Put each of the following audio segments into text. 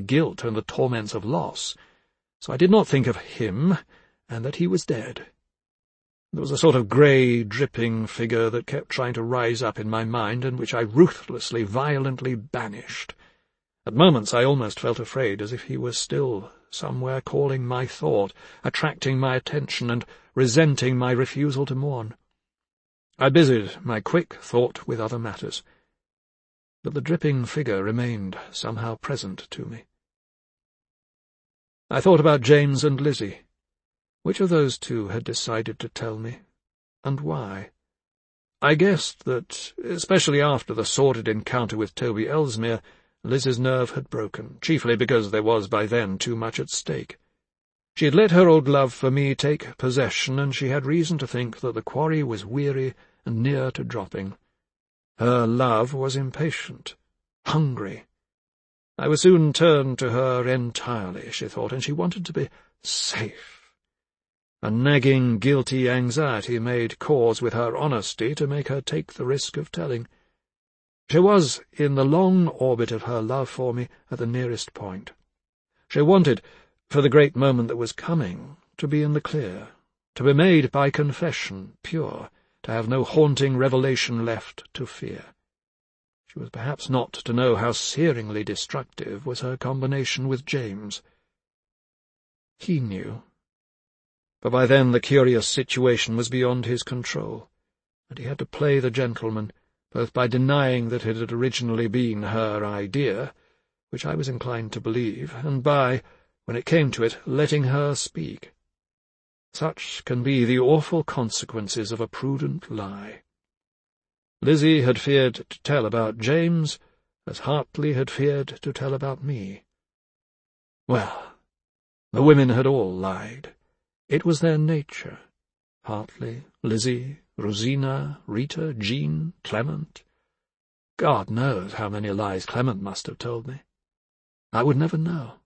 guilt and the torments of loss, so I did not think of him, and that he was dead. There was a sort of grey, dripping figure that kept trying to rise up in my mind, and which I ruthlessly, violently banished. At moments I almost felt afraid, as if he was still somewhere calling my thought, attracting my attention, and resenting my refusal to mourn. I busied my quick thought with other matters, but the dripping figure remained somehow present to me. I thought about James and Lizzie. Which of those two had decided to tell me, and why? I guessed that, especially after the sordid encounter with Toby Ellesmere, Lizzie's nerve had broken, chiefly because there was by then too much at stake. She had let her old love for me take possession, and she had reason to think that the quarry was weary and near to dropping. Her love was impatient, hungry. I was soon turned to her entirely, she thought, and she wanted to be safe. A nagging, guilty anxiety made cause with her honesty to make her take the risk of telling. She was in the long orbit of her love for me at the nearest point. She wanted, for the great moment that was coming, to be in the clear, to be made by confession pure, to have no haunting revelation left to fear. She was perhaps not to know how searingly destructive was her combination with James. He knew. But by then the curious situation was beyond his control, and he had to play the gentleman, both by denying that it had originally been her idea, which I was inclined to believe, and by, when it came to it, letting her speak. Such can be the awful consequences of a prudent lie. Lizzie had feared to tell about James, as Hartley had feared to tell about me. Well, the women had all lied. It was their nature. Hartley, Lizzie, Rosina, Rita, Jean, Clement. God knows how many lies Clement must have told me. I would never know.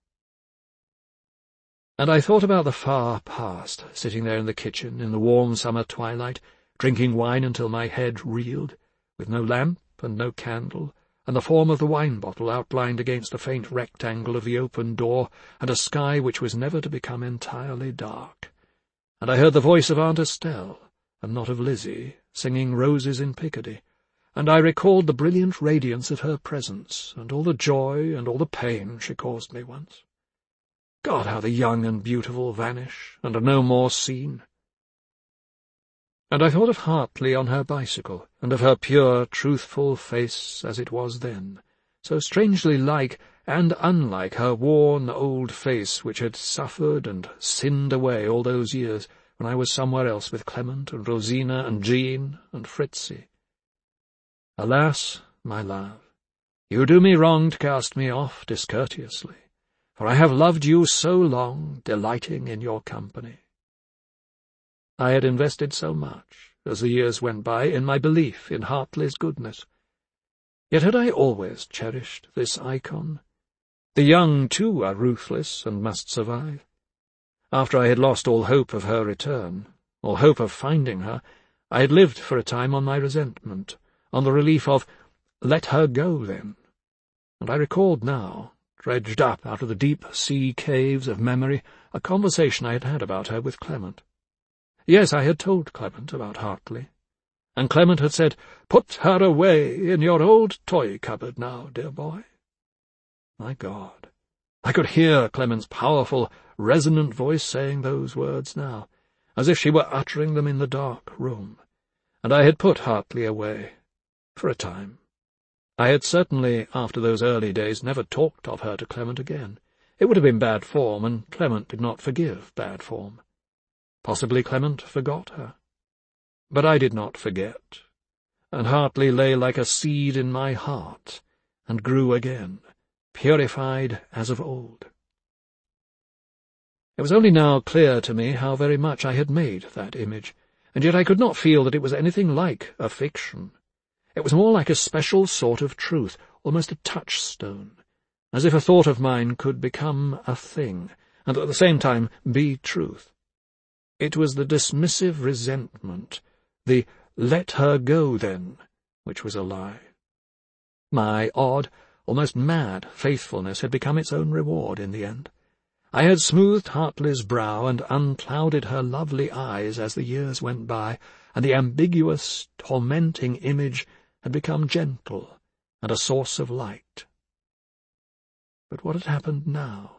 And I thought about the far past, sitting there in the kitchen in the warm summer twilight, drinking wine until my head reeled, with no lamp and no candle, and the form of the wine-bottle outlined against the faint rectangle of the open door, and a sky which was never to become entirely dark. And I heard the voice of Aunt Estelle, and not of Lizzie, singing Roses in Picardy, and I recalled the brilliant radiance of her presence, and all the joy and all the pain she caused me once. God, how the young and beautiful vanish, and are no more seen. And I thought of Hartley on her bicycle, and of her pure, truthful face as it was then, so strangely like and unlike her worn old face which had suffered and sinned away all those years when I was somewhere else with Clement and Rosina and Jean and Fritzie. Alas, my love, you do me wrong to cast me off discourteously, for I have loved you so long, delighting in your company. I had invested so much, as the years went by, in my belief in Hartley's goodness. Yet had I always cherished this icon? The young, too, are ruthless and must survive. After I had lost all hope of her return, all hope of finding her, I had lived for a time on my resentment, on the relief of, let her go, then. And I recalled now, dredged up out of the deep sea caves of memory, a conversation I had had about her with Clement. Yes, I had told Clement about Hartley, and Clement had said, "Put her away in your old toy-cupboard now, dear boy." My God, I could hear Clement's powerful, resonant voice saying those words now, as if she were uttering them in the dark room, and I had put Hartley away, for a time. I had certainly, after those early days, never talked of her to Clement again. It would have been bad form, and Clement did not forgive bad form. Possibly Clement forgot her. But I did not forget, and Hartley lay like a seed in my heart, and grew again, purified as of old. It was only now clear to me how very much I had made that image, and yet I could not feel that it was anything like a fiction. It was more like a special sort of truth, almost a touchstone, as if a thought of mine could become a thing, and at the same time be truth. It was the dismissive resentment, the "let her go, then," which was a lie. My odd, almost mad faithfulness had become its own reward in the end. I had smoothed Hartley's brow and unclouded her lovely eyes as the years went by, and the ambiguous, tormenting image had become gentle and a source of light. But what had happened now?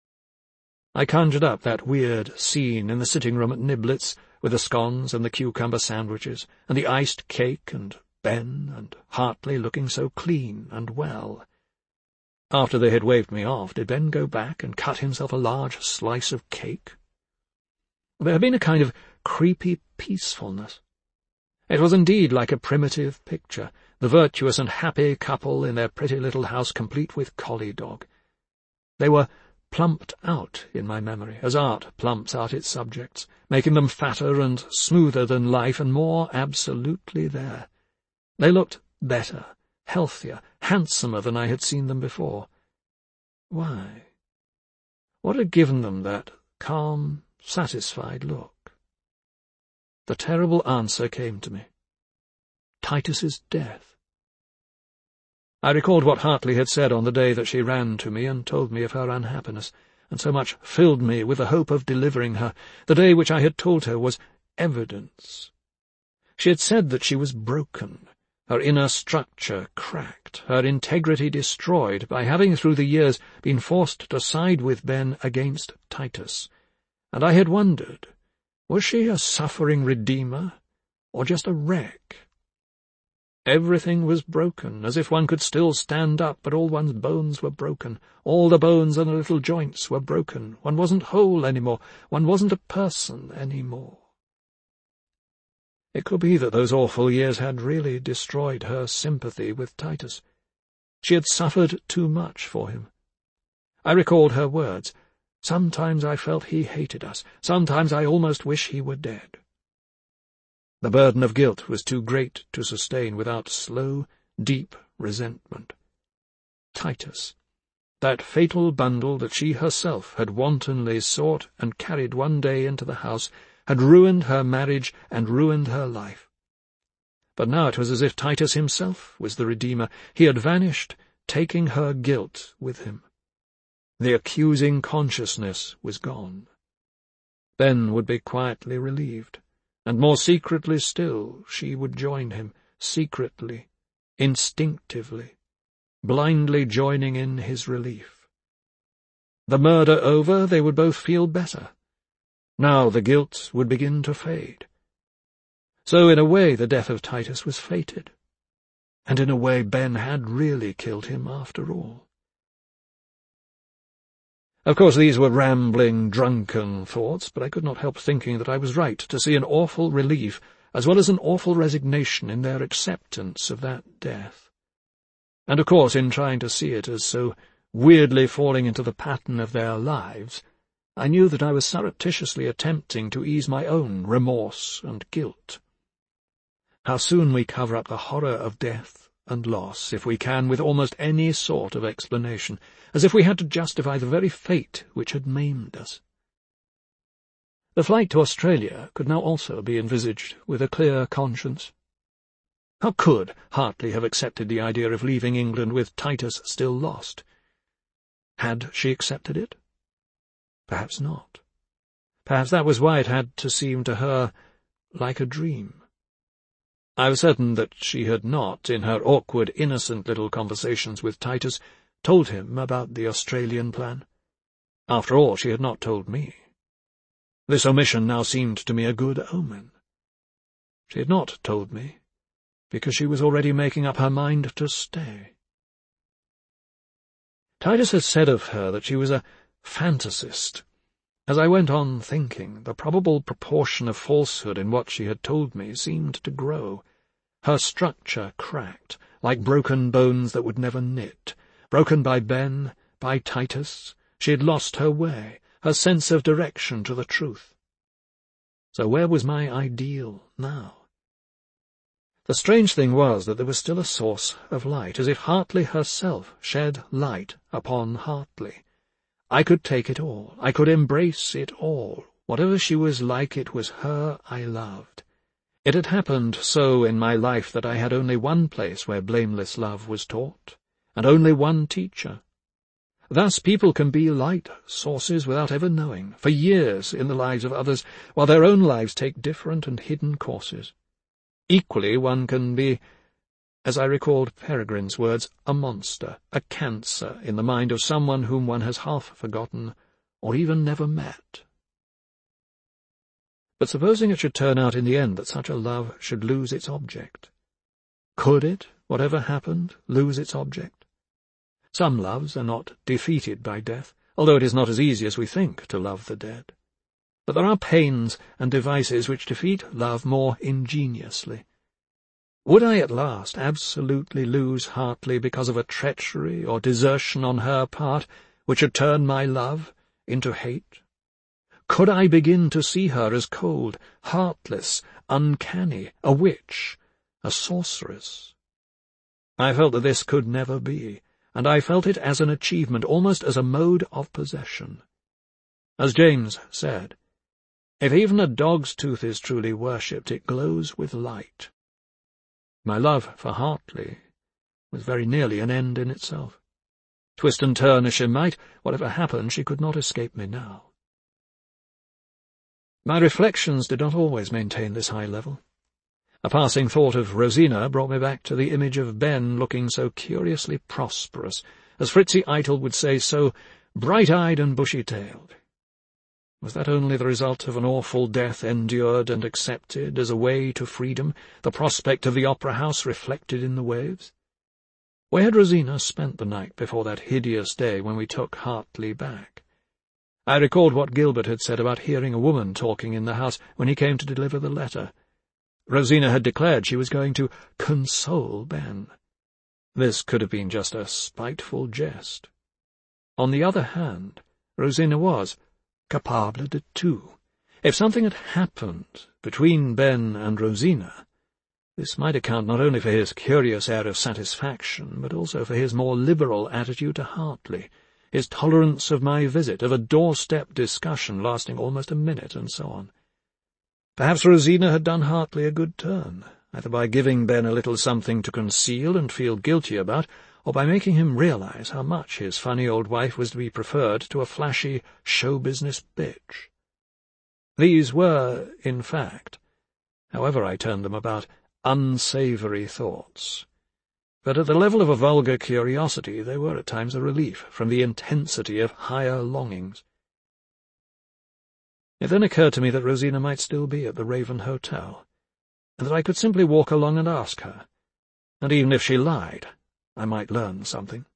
I conjured up that weird scene in the sitting-room at Niblets, with the scones and the cucumber sandwiches, and the iced cake, and Ben and Hartley looking so clean and well. After they had waved me off, did Ben go back and cut himself a large slice of cake? There had been a kind of creepy peacefulness. It was indeed like a primitive picture, the virtuous and happy couple in their pretty little house complete with collie dog. They were plumped out in my memory, as art plumps out its subjects, making them fatter and smoother than life and more absolutely there. They looked better, healthier, handsomer than I had seen them before. Why? What had given them that calm, satisfied look? The terrible answer came to me. Titus's death. I recalled what Hartley had said on the day that she ran to me and told me of her unhappiness, and so much filled me with the hope of delivering her, the day which I had told her was evidence. She had said that she was broken, her inner structure cracked, her integrity destroyed by having through the years been forced to side with Ben against Titus, and I had wondered, was she a suffering redeemer, or just a wreck? Everything was broken, as if one could still stand up, but all one's bones were broken. All the bones and the little joints were broken. One wasn't whole any more. One wasn't a person any more. It could be that those awful years had really destroyed her sympathy with Titus. She had suffered too much for him. I recalled her words. Sometimes I felt he hated us. Sometimes I almost wish he were dead. The burden of guilt was too great to sustain without slow, deep resentment. Titus, that fatal bundle that she herself had wantonly sought and carried one day into the house, had ruined her marriage and ruined her life. But now it was as if Titus himself was the Redeemer. He had vanished, taking her guilt with him. The accusing consciousness was gone. Ben would be quietly relieved. And more secretly still, she would join him, secretly, instinctively, blindly joining in his relief. The murder over, they would both feel better. Now the guilt would begin to fade. So in a way the death of Titus was fated, and in a way Ben had really killed him after all. Of course, these were rambling, drunken thoughts, but I could not help thinking that I was right to see an awful relief as well as an awful resignation in their acceptance of that death. And of course, in trying to see it as so weirdly falling into the pattern of their lives, I knew that I was surreptitiously attempting to ease my own remorse and guilt. How soon we cover up the horror of death and loss, if we can, with almost any sort of explanation, as if we had to justify the very fate which had maimed us. The flight to Australia could now also be envisaged with a clear conscience. How could Hartley have accepted the idea of leaving England with Titus still lost? Had she accepted it? Perhaps not. Perhaps that was why it had to seem to her like a dream. I was certain that she had not, in her awkward, innocent little conversations with Titus, told him about the Australian plan. After all, she had not told me. This omission now seemed to me a good omen. She had not told me, because she was already making up her mind to stay. Titus had said of her that she was a fantasist. As I went on thinking, the probable proportion of falsehood in what she had told me seemed to grow. Her structure cracked, like broken bones that would never knit. Broken by Ben, by Titus, she had lost her way, her sense of direction to the truth. So where was my ideal now? The strange thing was that there was still a source of light, as if Hartley herself shed light upon Hartley. I could take it all. I could embrace it all. Whatever she was like, it was her I loved. It had happened so in my life that I had only one place where blameless love was taught, and only one teacher. Thus people can be light sources without ever knowing, for years in the lives of others, while their own lives take different and hidden courses. Equally, one can be, as I recalled Peregrine's words, a monster, a cancer in the mind of someone whom one has half forgotten or even never met. But supposing it should turn out in the end that such a love should lose its object? Could it, whatever happened, lose its object? Some loves are not defeated by death, although it is not as easy as we think to love the dead. But there are pains and devices which defeat love more ingeniously. Would I at last absolutely lose Hartley because of a treachery or desertion on her part which had turned my love into hate? Could I begin to see her as cold, heartless, uncanny, a witch, a sorceress? I felt that this could never be, and I felt it as an achievement, almost as a mode of possession. As James said, if even a dog's tooth is truly worshipped, it glows with light. My love for Hartley was very nearly an end in itself. Twist and turn as she might, whatever happened, she could not escape me now. My reflections did not always maintain this high level. A passing thought of Rosina brought me back to the image of Ben looking so curiously prosperous, as Fritzi Eitel would say, so bright-eyed and bushy-tailed. Was that only the result of an awful death endured and accepted as a way to freedom, the prospect of the opera house reflected in the waves? Where had Rosina spent the night before that hideous day when we took Hartley back? I recalled what Gilbert had said about hearing a woman talking in the house when he came to deliver the letter. Rosina had declared she was going to console Ben. This could have been just a spiteful jest. On the other hand, Rosina was capable de tout. If something had happened between Ben and Rosina, this might account not only for his curious air of satisfaction, but also for his more liberal attitude to Hartley, his tolerance of my visit, of a doorstep discussion lasting almost a minute, and so on. Perhaps Rosina had done Hartley a good turn, either by giving Ben a little something to conceal and feel guilty about, or by making him realize how much his funny old wife was to be preferred to a flashy show-business bitch. These were, in fact, however I turned them about, unsavoury thoughts. But at the level of a vulgar curiosity they were at times a relief from the intensity of higher longings. It then occurred to me that Rosina might still be at the Raven Hotel, and that I could simply walk along and ask her, and even if she lied, I might learn something.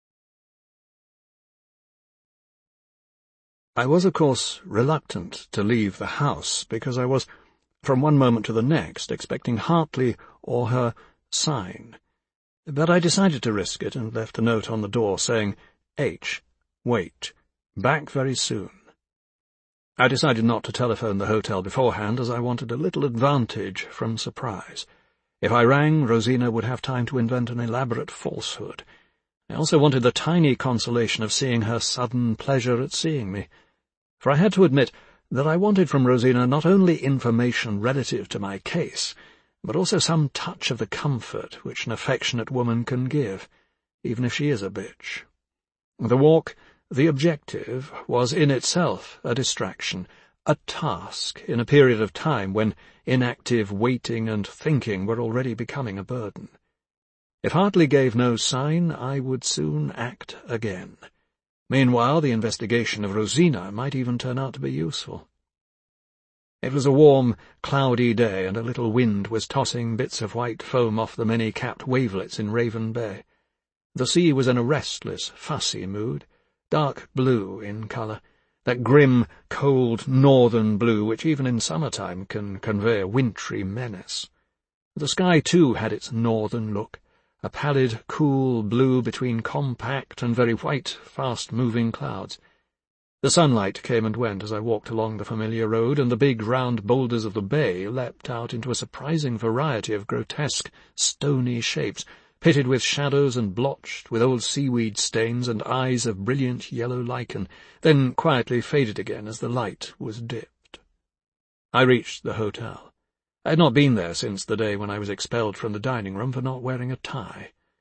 I was, of course, reluctant to leave the house, because I was, from one moment to the next, expecting Hartley or her sign. But I decided to risk it, and left a note on the door saying, H, wait, back very soon. I decided not to telephone the hotel beforehand, as I wanted a little advantage from surprise. If I rang, Rosina would have time to invent an elaborate falsehood. I also wanted the tiny consolation of seeing her sudden pleasure at seeing me, for I had to admit that I wanted from Rosina not only information relative to my case, but also some touch of the comfort which an affectionate woman can give, even if she is a bitch. The walk, the objective, was in itself a distraction, a task in a period of time when inactive waiting and thinking were already becoming a burden. If Hartley gave no sign, I would soon act again. Meanwhile, the investigation of Rosina might even turn out to be useful. It was a warm, cloudy day, and a little wind was tossing bits of white foam off the many-capped wavelets in Raven Bay. The sea was in a restless, fussy mood, dark blue in colour, that grim, cold northern blue which even in summer-time can convey a wintry menace. The sky, too, had its northern look, a pallid, cool blue between compact and very white, fast-moving clouds. The sunlight came and went as I walked along the familiar road, and the big round boulders of the bay leapt out into a surprising variety of grotesque, stony shapes, pitted with shadows and blotched with old seaweed stains and eyes of brilliant yellow lichen, then quietly faded again as the light was dipped. I reached the hotel. I had not been there since the day when I was expelled from the dining-room for not wearing a tie.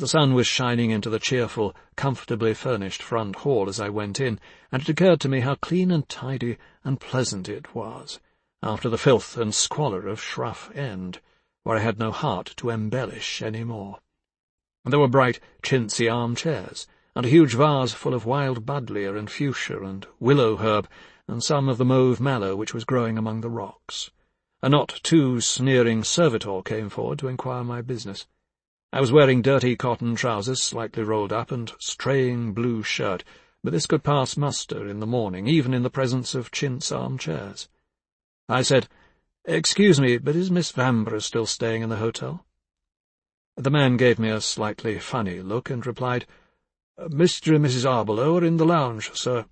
The sun was shining into the cheerful, comfortably furnished front hall as I went in, and it occurred to me how clean and tidy and pleasant it was, after the filth and squalor of Shrough End, where I had no heart to embellish any more. There were bright, chintzy armchairs, and a huge vase full of wild buddleia and fuchsia and willow herb, and some of the mauve mallow which was growing among the rocks. A not too sneering servitor came forward to inquire my business. I was wearing dirty cotton trousers slightly rolled up and straying blue shirt, but this could pass muster in the morning, even in the presence of chintz armchairs. I said, "Excuse me, but is Miss Vanbrugh still staying in the hotel?" The man gave me a slightly funny look and replied, "Mr. and Mrs. Arborough are in the lounge, sir."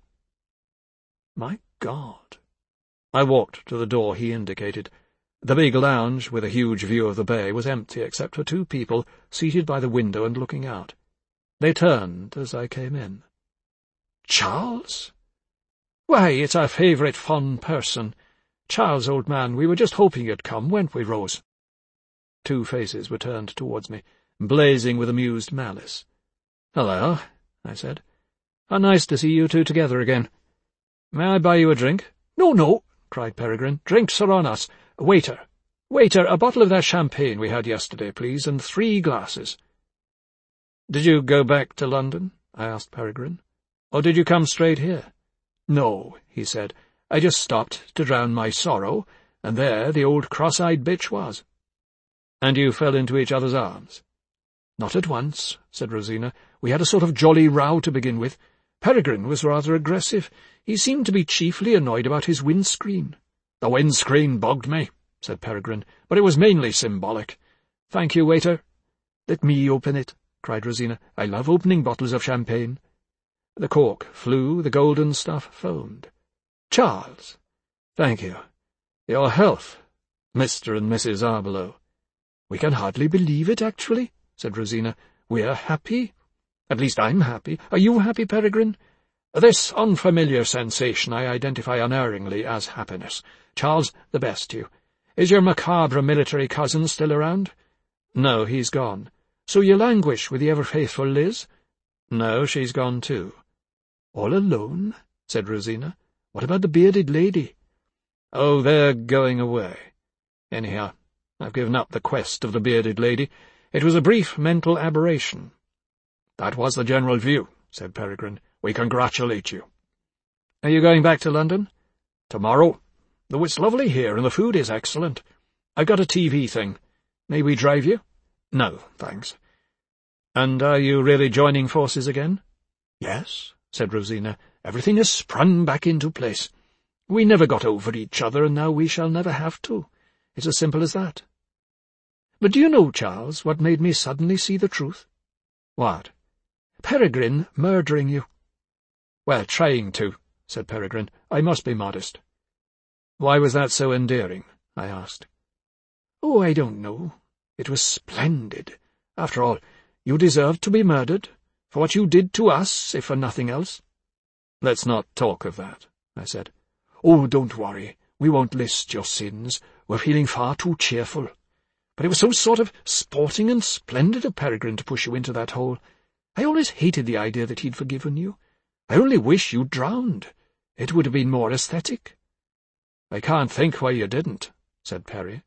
My God! I walked to the door he indicated. The big lounge, with a huge view of the bay, was empty except for two people seated by the window and looking out. They turned as I came in. "Charles? Why, it's our favourite fond person. Charles, old man, we were just hoping you'd come, weren't we, Rose?" Two faces were turned towards me, blazing with amused malice. "Hello," I said. "How nice to see you two together again. May I buy you a drink?" "No, no," cried Peregrine. "Drinks are on us. Waiter, a bottle of that champagne we had yesterday, please, and 3 glasses. "Did you go back to London?" I asked Peregrine. "Or did you come straight here?" "No," he said. "I just stopped to drown my sorrow, and there the old cross-eyed bitch was." "And you fell into each other's arms?" "Not at once," said Rosina. "We had a sort of jolly row to begin with. Peregrine was rather aggressive. He seemed to be chiefly annoyed about his windscreen." "The windscreen bugged me," said Peregrine, "but it was mainly symbolic. Thank you, waiter." "Let me open it," cried Rosina. "I love opening bottles of champagne." The cork flew, the golden stuff foamed. "Charles." "Thank you. Your health, Mr. and Mrs. Arborough." "We can hardly believe it, actually," said Rosina. "We're happy. At least I'm happy. Are you happy, Peregrine?" "This unfamiliar sensation I identify unerringly as happiness. Charles, the best to you. Is your macabre military cousin still around?" "No, he's gone." "So you languish with the ever-faithful Liz?" "No, she's gone too." "All alone?" said Rosina. "What about the bearded lady?" "Oh, they're going away. Anyhow, I've given up the quest of the bearded lady. It was a brief mental aberration." "That was the general view," said Peregrine. "We congratulate you." "Are you going back to London?" "Tomorrow. Though it's lovely here, and the food is excellent. I've got a TV thing. May we drive you?" "No, thanks." "And are you really joining forces again?" "Yes," said Rosina. "Everything has sprung back into place. We never got over each other, and now we shall never have to. It's as simple as that." "But do you know, Charles, what made me suddenly see the truth?" "What?" "Peregrine murdering you." "Well, trying to," said Peregrine. "I must be modest." "Why was that so endearing?" I asked. "Oh, I don't know. It was splendid. After all, you deserved to be murdered, for what you did to us, if for nothing else." "Let's not talk of that," I said. "Oh, don't worry. We won't list your sins. We're feeling far too cheerful. But it was so sort of sporting and splendid of Peregrine to push you into that hole. I always hated the idea that he'd forgiven you. I only wish you'd drowned. It would have been more aesthetic." "I can't think why you didn't," said Perry.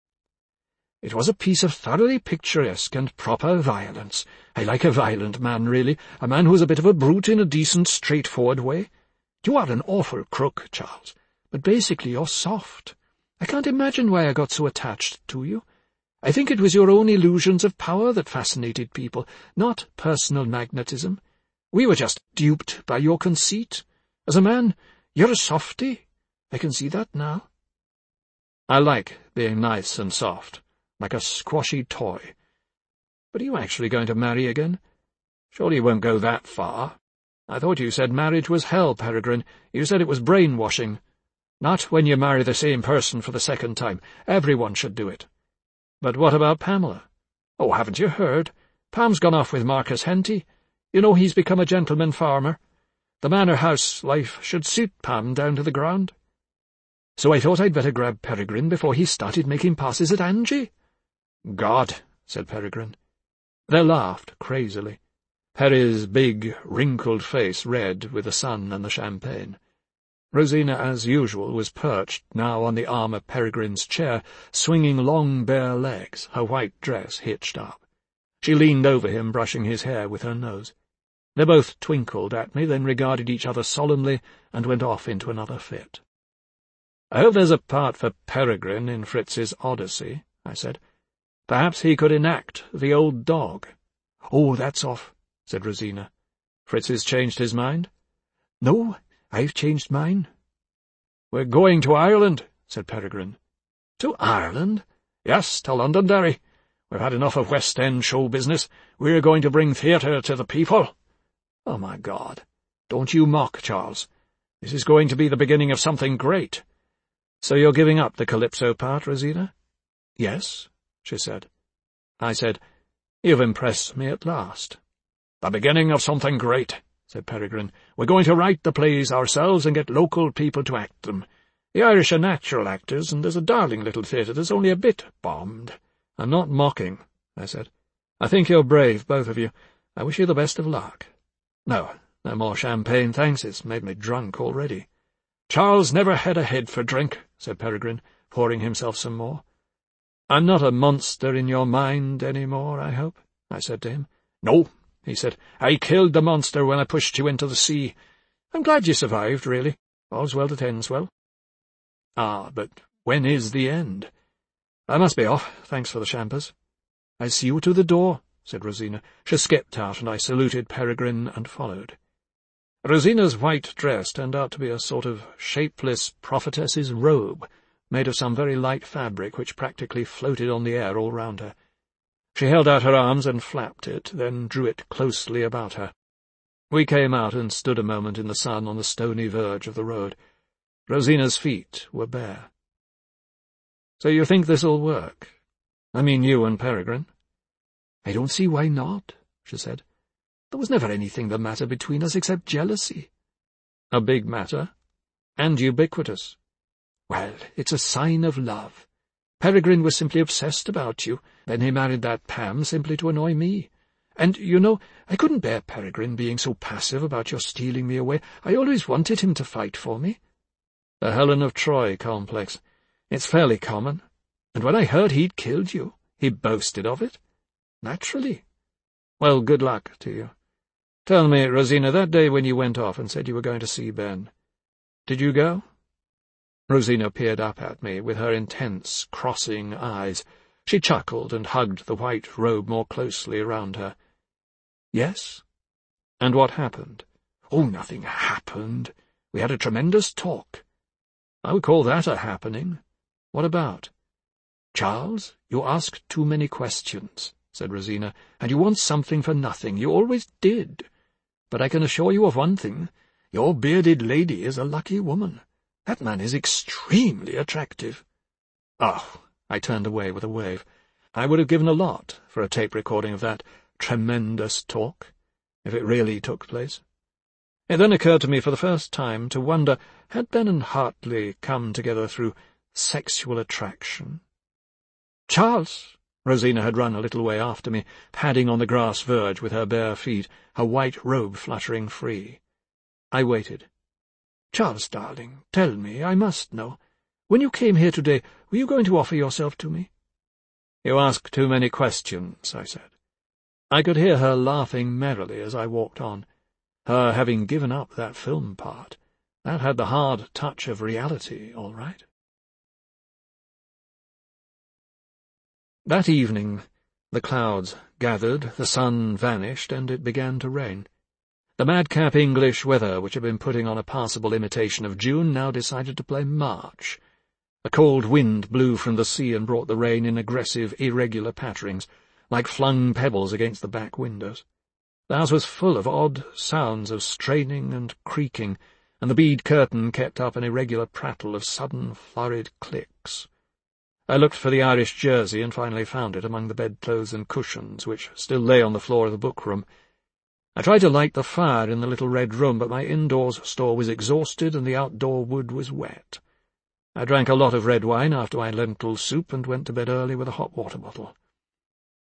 "It was a piece of thoroughly picturesque and proper violence. I like a violent man, really, a man who's a bit of a brute in a decent, straightforward way. You are an awful crook, Charles, but basically you're soft. I can't imagine why I got so attached to you. I think it was your own illusions of power that fascinated people, not personal magnetism. We were just duped by your conceit. As a man, you're a softy. I can see that now." "I like being nice and soft, like a squashy toy. But are you actually going to marry again? Surely you won't go that far. I thought you said marriage was hell, Peregrine. You said it was brainwashing. Not when you marry the same person for the second time. Everyone should do it." "But what about Pamela?" "Oh, haven't you heard? Pam's gone off with Marcus Henty. You know he's become a gentleman farmer. The manor house life should suit Pam down to the ground. So I thought I'd better grab Peregrine before he started making passes at Angie." "God," said Peregrine. They laughed crazily, Perry's big, wrinkled face red with the sun and the champagne. Rosina, as usual, was perched now on the arm of Peregrine's chair, swinging long bare legs, her white dress hitched up. She leaned over him, brushing his hair with her nose. They both twinkled at me, then regarded each other solemnly, and went off into another fit. "I hope there's a part for Peregrine in Fritz's Odyssey," I said. "Perhaps he could enact the old dog." "Oh, that's off," said Rosina. "Fritz has changed his mind?" "No, I've changed mine." "We're going to Ireland," said Peregrine. "To Ireland?" "Yes, to Londonderry. We've had enough of West End show business. We're going to bring theatre to the people." "Oh, my God! Don't you mock, Charles. This is going to be the beginning of something great. So you're giving up the Calypso part, Rosina?" "Yes," she said. I said, "You've impressed me at last." "The beginning of something great," said Peregrine. "We're going to write the plays ourselves and get local people to act them. The Irish are natural actors, and there's a darling little theatre that's only a bit bombed." "I'm not mocking," I said. "I think you're brave, both of you. I wish you the best of luck." "No more champagne, thanks. It's made me drunk already." "Charles never had a head for drink," said Peregrine, pouring himself some more. "I'm not a monster in your mind any more, I hope?" I said to him. "No," he said. "I killed the monster when I pushed you into the sea. I'm glad you survived, really. All's well that ends well." "Ah, but when is the end? I must be off. Thanks for the champers." "I see you to the door," said Rosina. She skipped out, and I saluted Peregrine and followed. Rosina's white dress turned out to be a sort of shapeless prophetess's robe, made of some very light fabric which practically floated on the air all round her. She held out her arms and flapped it, then drew it closely about her. We came out and stood a moment in the sun on the stony verge of the road. Rosina's feet were bare. "So you think this'll work? I mean you and Peregrine?" "I don't see why not," she said. "There was never anything the matter between us except jealousy." "A big matter? And ubiquitous?" "Well, it's a sign of love. Peregrine was simply obsessed about you. Then he married that Pam simply to annoy me. And, you know, I couldn't bear Peregrine being so passive about your stealing me away. I always wanted him to fight for me." "The Helen of Troy complex. It's fairly common. And when I heard he'd killed you, he boasted of it." "Naturally." "Well, good luck to you. Tell me, Rosina, that day when you went off and said you were going to see Ben, did you go?" Rosina peered up at me with her intense, crossing eyes. She chuckled and hugged the white robe more closely around her. "Yes." "And what happened?" "Oh, nothing happened. We had a tremendous talk." "I would call that a happening. What about?" "Charles, you ask too many questions," said Rosina, "and you want something for nothing. You always did. But I can assure you of one thing. Your bearded lady is a lucky woman. That man is extremely attractive." "Oh," I turned away with a wave. I would have given a lot for a tape recording of that tremendous talk, if it really took place. It then occurred to me for the first time to wonder, had Ben and Hartley come together through sexual attraction? "Charles!" Rosina had run a little way after me, padding on the grass verge with her bare feet, her white robe fluttering free. I waited. "Charles, darling, tell me, I must know. When you came here today, were you going to offer yourself to me?" "You ask too many questions," I said. I could hear her laughing merrily as I walked on. Her having given up that film part, that had the hard touch of reality, all right. That evening the clouds gathered, the sun vanished, and it began to rain. The madcap English weather, which had been putting on a passable imitation of June, now decided to play March. A cold wind blew from the sea and brought the rain in aggressive, irregular patterings, like flung pebbles against the back windows. The house was full of odd sounds of straining and creaking, and the bead curtain kept up an irregular prattle of sudden, flurried clicks. I looked for the Irish jersey and finally found it among the bedclothes and cushions, which still lay on the floor of the book-room. I tried to light the fire in the little red room, but my indoors store was exhausted and the outdoor wood was wet. I drank a lot of red wine after my lentil soup and went to bed early with a hot water bottle.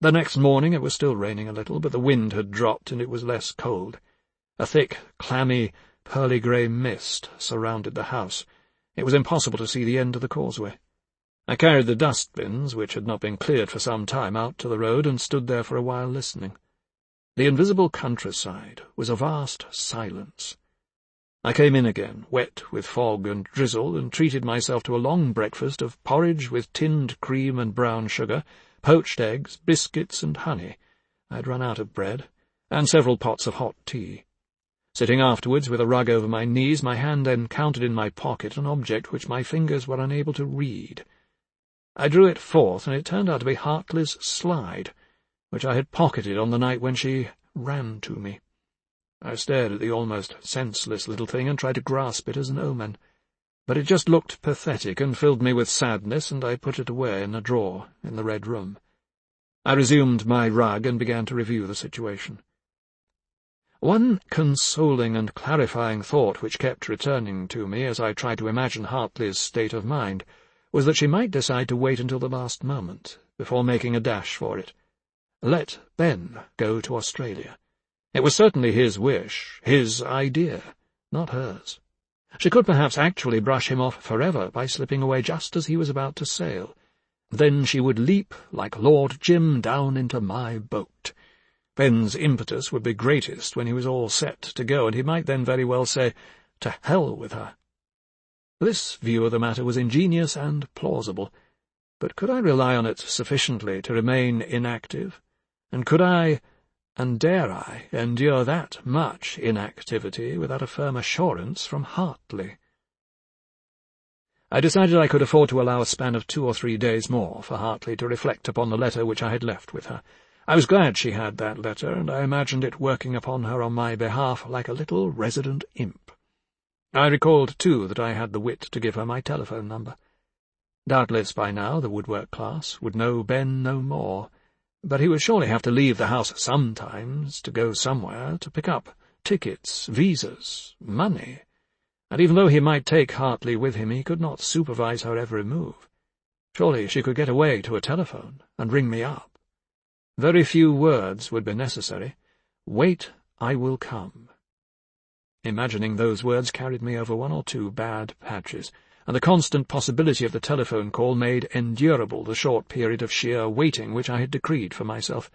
The next morning it was still raining a little, but the wind had dropped and it was less cold. A thick, clammy, pearly-grey mist surrounded the house. It was impossible to see the end of the causeway. I carried the dustbins, which had not been cleared for some time, out to the road and stood there for a while listening. The invisible countryside was a vast silence. I came in again, wet with fog and drizzle, and treated myself to a long breakfast of porridge with tinned cream and brown sugar, poached eggs, biscuits and honey — I had run out of bread — and several pots of hot tea. Sitting afterwards with a rug over my knees, my hand encountered in my pocket an object which my fingers were unable to read. I drew it forth, and it turned out to be Hartley's slide, which I had pocketed on the night when she ran to me. I stared at the almost senseless little thing and tried to grasp it as an omen, but it just looked pathetic and filled me with sadness, and I put it away in a drawer in the Red Room. I resumed my rug and began to review the situation. One consoling and clarifying thought which kept returning to me as I tried to imagine Hartley's state of mind was that she might decide to wait until the last moment before making a dash for it. Let Ben go to Australia. It was certainly his wish, his idea, not hers. She could perhaps actually brush him off forever by slipping away just as he was about to sail. Then she would leap, like Lord Jim, down into my boat. Ben's impetus would be greatest when he was all set to go, and he might then very well say, "To hell with her." This view of the matter was ingenious and plausible, but could I rely on it sufficiently to remain inactive? And could I, and dare I, endure that much inactivity without a firm assurance from Hartley? I decided I could afford to allow a span of 2 or 3 days more for Hartley to reflect upon the letter which I had left with her. I was glad she had that letter, and I imagined it working upon her on my behalf like a little resident imp. I recalled, too, that I had the wit to give her my telephone number. Doubtless by now the woodwork class would know Ben no more, but he would surely have to leave the house sometimes, to go somewhere, to pick up tickets, visas, money, and even though he might take Hartley with him, he could not supervise her every move. Surely she could get away to a telephone and ring me up. Very few words would be necessary. "Wait, I will come." Imagining those words carried me over 1 or 2 bad patches, and the constant possibility of the telephone call made endurable the short period of sheer waiting which I had decreed for myself.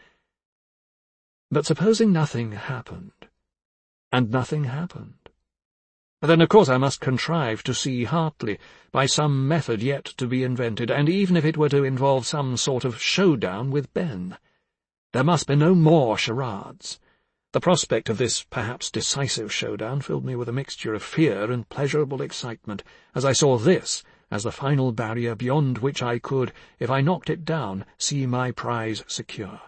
But supposing nothing happened, and nothing happened, then of course I must contrive to see Hartley by some method yet to be invented, and even if it were to involve some sort of showdown with Ben, there must be no more charades. The prospect of this perhaps decisive showdown filled me with a mixture of fear and pleasurable excitement, as I saw this as the final barrier beyond which I could, if I knocked it down, see my prize secure.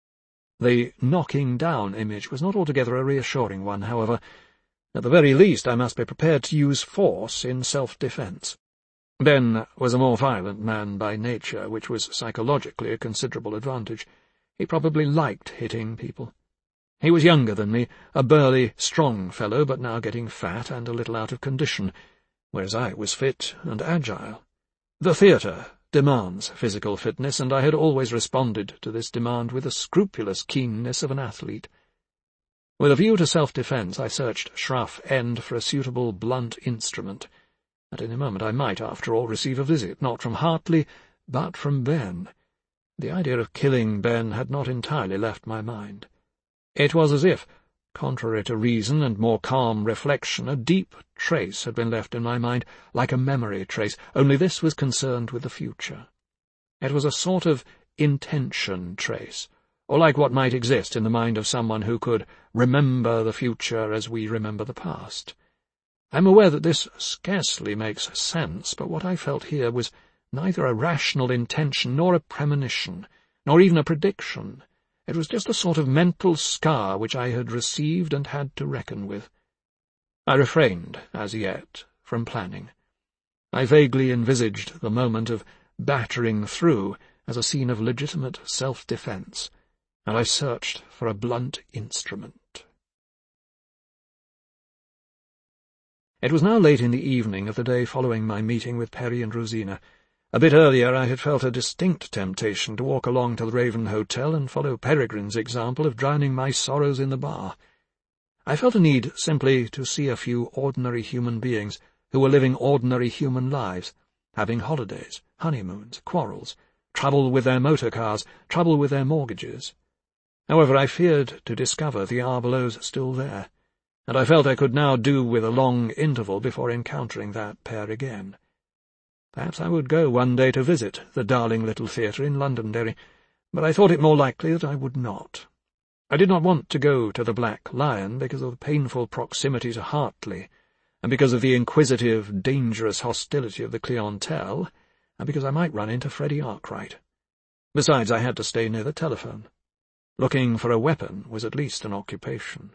The knocking down image was not altogether a reassuring one, however. At the very least I must be prepared to use force in self-defence. Ben was a more violent man by nature, which was psychologically a considerable advantage. He probably liked hitting people. He was younger than me, a burly, strong fellow, but now getting fat and a little out of condition, whereas I was fit and agile. The theatre demands physical fitness, and I had always responded to this demand with the scrupulous keenness of an athlete. With a view to self-defence, I searched Shrough End for a suitable blunt instrument. At any moment I might, after all, receive a visit, not from Hartley, but from Ben. The idea of killing Ben had not entirely left my mind. It was as if, contrary to reason and more calm reflection, a deep trace had been left in my mind, like a memory trace, only this was concerned with the future. It was a sort of intention trace, or like what might exist in the mind of someone who could remember the future as we remember the past. I am aware that this scarcely makes sense, but what I felt here was neither a rational intention nor a premonition, nor even a prediction. It was just a sort of mental scar which I had received and had to reckon with. I refrained, as yet, from planning. I vaguely envisaged the moment of battering through as a scene of legitimate self-defence, and I searched for a blunt instrument. It was now late in the evening of the day following my meeting with Perry and Rosina. A bit earlier I had felt a distinct temptation to walk along to the Raven Hotel and follow Peregrine's example of drowning my sorrows in the bar. I felt a need simply to see a few ordinary human beings who were living ordinary human lives, having holidays, honeymoons, quarrels, trouble with their motor cars, trouble with their mortgages. However, I feared to discover the Arbelows still there, and I felt I could now do with a long interval before encountering that pair again. Perhaps I would go one day to visit the darling little theatre in Londonderry, but I thought it more likely that I would not. I did not want to go to the Black Lion because of the painful proximity to Hartley, and because of the inquisitive, dangerous hostility of the clientele, and because I might run into Freddie Arkwright. Besides, I had to stay near the telephone. Looking for a weapon was at least an occupation.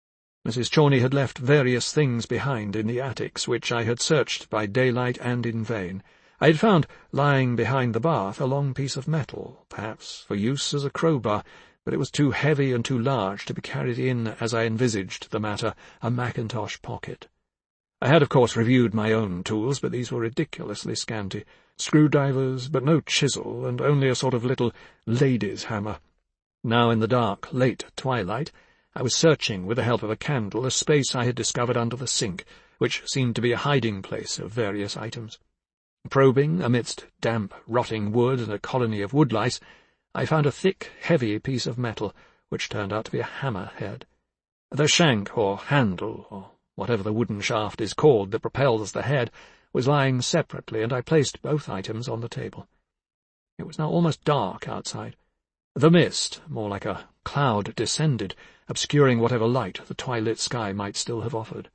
Mrs. Chorney had left various things behind in the attics, which I had searched by daylight and in vain. I had found, lying behind the bath, a long piece of metal, perhaps for use as a crowbar, but it was too heavy and too large to be carried in, as I envisaged the matter, a mackintosh pocket. I had, of course, reviewed my own tools, but these were ridiculously scanty. Screwdrivers, but no chisel, and only a sort of little lady's hammer. Now, in the dark, late twilight, I was searching, with the help of a candle, a space I had discovered under the sink, which seemed to be a hiding-place of various items. Probing, amidst damp, rotting wood and a colony of woodlice, I found a thick, heavy piece of metal, which turned out to be a hammer-head. The shank, or handle, or whatever the wooden shaft is called that propels the head, was lying separately, and I placed both items on the table. It was now almost dark outside. The mist, more like a cloud, descended, obscuring whatever light the twilit sky might still have offered.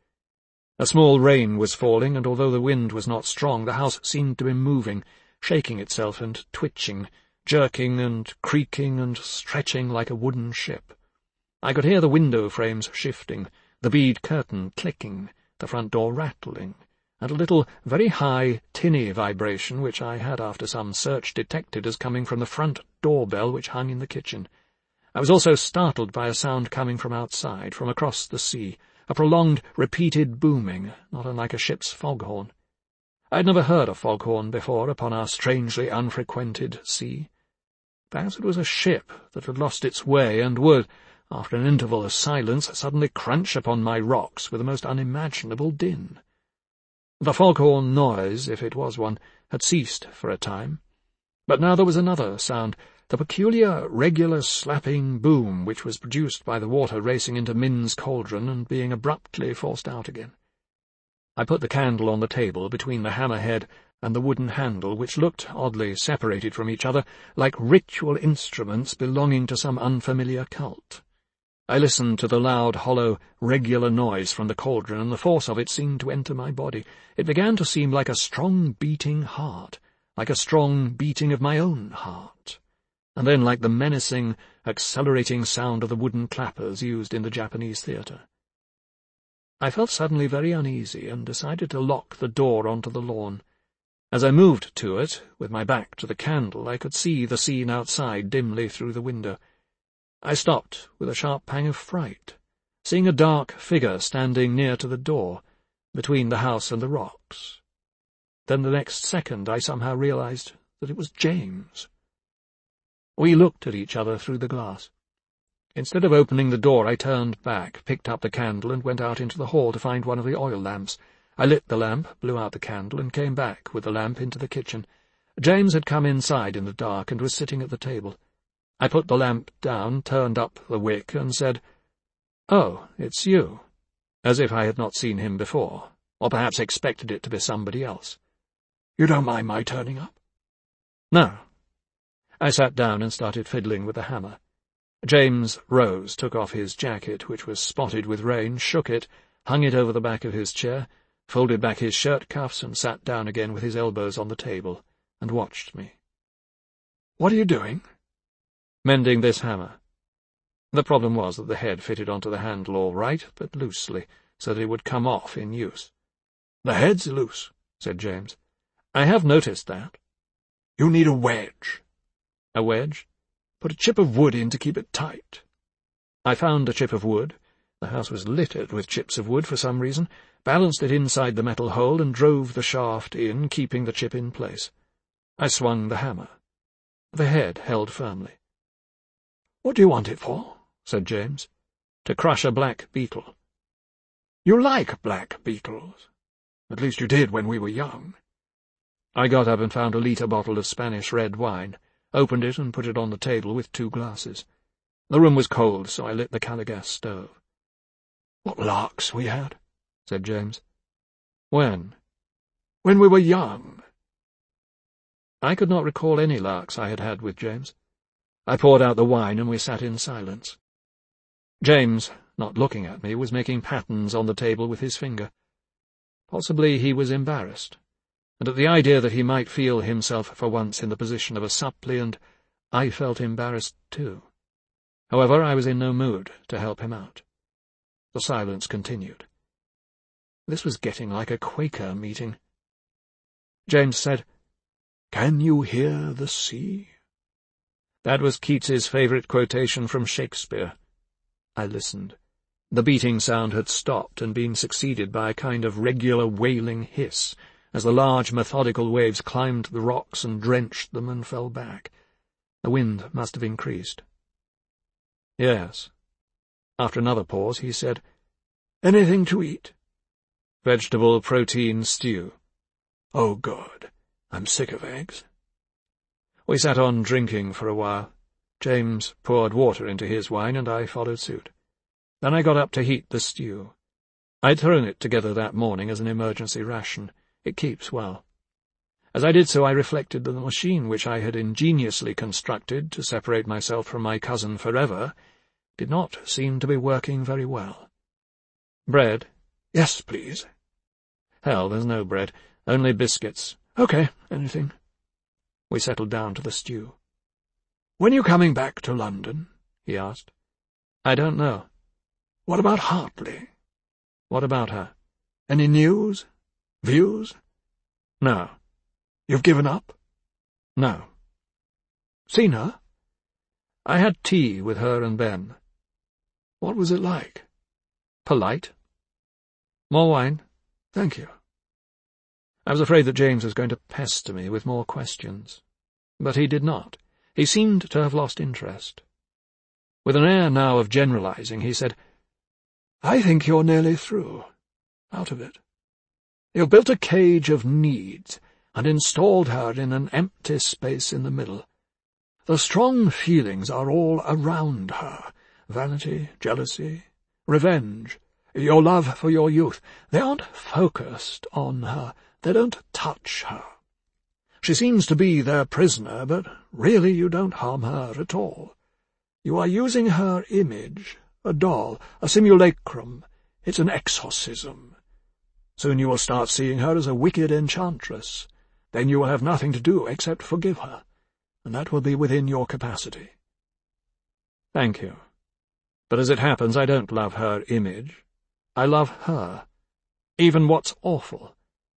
A small rain was falling, and although the wind was not strong, the house seemed to be moving, shaking itself and twitching, jerking and creaking and stretching like a wooden ship. I could hear the window frames shifting, the bead curtain clicking, the front door rattling, and a little, very high, tinny vibration which I had after some search detected as coming from the front door-bell which hung in the kitchen. I was also startled by a sound coming from outside, from across the sea, a prolonged, repeated booming, not unlike a ship's foghorn. I had never heard a foghorn before upon our strangely unfrequented sea. Perhaps it was a ship that had lost its way and would, after an interval of silence, suddenly crunch upon my rocks with the most unimaginable din. The foghorn noise, if it was one, had ceased for a time, but now there was another sound, the peculiar, regular slapping boom which was produced by the water racing into Min's cauldron and being abruptly forced out again. I put the candle on the table between the hammerhead and the wooden handle, which looked, oddly separated from each other, like ritual instruments belonging to some unfamiliar cult. I listened to the loud, hollow, regular noise from the cauldron, and the force of it seemed to enter my body. It began to seem like a strong beating heart, like a strong beating of my own heart, and then like the menacing, accelerating sound of the wooden clappers used in the Japanese theatre. I felt suddenly very uneasy, and decided to lock the door onto the lawn. As I moved to it, with my back to the candle, I could see the scene outside dimly through the window. I stopped with a sharp pang of fright, seeing a dark figure standing near to the door, between the house and the rocks. Then the next second I somehow realized that it was James. We looked at each other through the glass. Instead of opening the door, I turned back, picked up the candle, and went out into the hall to find one of the oil lamps. I lit the lamp, blew out the candle, and came back with the lamp into the kitchen. James had come inside in the dark and was sitting at the table. I put the lamp down, turned up the wick, and said, "Oh, it's you," as if I had not seen him before, or perhaps expected it to be somebody else. "You don't mind my turning up?" "No." I sat down and started fiddling with the hammer. James rose, took off his jacket, which was spotted with rain, shook it, hung it over the back of his chair, folded back his shirt-cuffs, and sat down again with his elbows on the table, and watched me. "What are you doing?" "Mending this hammer." The problem was that the head fitted onto the handle all right, but loosely, so that it would come off in use. "The head's loose," said James. "I have noticed that." "You need a wedge." "A wedge?" "Put a chip of wood in to keep it tight." I found a chip of wood. The house was littered with chips of wood for some reason, balanced it inside the metal hole, and drove the shaft in, keeping the chip in place. I swung the hammer. The head held firmly. "What do you want it for?" said James. "To crush a black beetle." "You like black beetles. At least you did when we were young." I got up and found a litre bottle of Spanish red wine, opened it and put it on the table with 2 glasses. The room was cold, so I lit the Caligas stove. "What larks we had," said James. "When?" "When we were young." I could not recall any larks I had had with James. I poured out the wine, and we sat in silence. James, not looking at me, was making patterns on the table with his finger. Possibly he was embarrassed, and at the idea that he might feel himself for once in the position of a suppliant, I felt embarrassed too. However, I was in no mood to help him out. The silence continued. This was getting like a Quaker meeting. James said, "Can you hear the sea?" That was Keats's favourite quotation from Shakespeare. I listened. The beating sound had stopped and been succeeded by a kind of regular wailing hiss, as the large methodical waves climbed the rocks and drenched them and fell back. The wind must have increased. "Yes." After another pause, he said, "Anything to eat?" "Vegetable protein stew." "Oh, good. I'm sick of eggs." We sat on drinking for a while. James poured water into his wine, and I followed suit. Then I got up to heat the stew. I'd thrown it together that morning as an emergency ration. It keeps well. As I did so, I reflected that the machine which I had ingeniously constructed to separate myself from my cousin forever did not seem to be working very well. "Bread?" "Yes, please." "Hell, there's no bread. Only biscuits." "Okay, anything." We settled down to the stew. "When are you coming back to London?" he asked. "I don't know." "What about Hartley?" "What about her?" "Any news? Views?" "No." "You've given up?" "No." "Seen her?" "I had tea with her and Ben." "What was it like?" "Polite." "More wine?" "Thank you." I was afraid that James was going to pester me with more questions. But he did not. He seemed to have lost interest. With an air now of generalizing, he said, "I think you're nearly through. Out of it. You've built a cage of needs and installed her in an empty space in the middle. The strong feelings are all around her. Vanity, jealousy, revenge, your love for your youth. They aren't focused on her. They don't touch her. She seems to be their prisoner, but really you don't harm her at all. You are using her image, a doll, a simulacrum. It's an exorcism. Soon you will start seeing her as a wicked enchantress. Then you will have nothing to do except forgive her, and that will be within your capacity." "Thank you. But as it happens, I don't love her image. I love her. Even what's awful."